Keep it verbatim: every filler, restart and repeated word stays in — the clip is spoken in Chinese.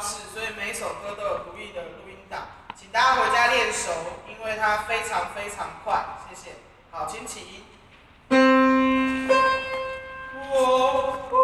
式，所以每一首歌都有独立的录音档，请大家回家练熟，因为它非常非常快。谢谢。好，请起。我。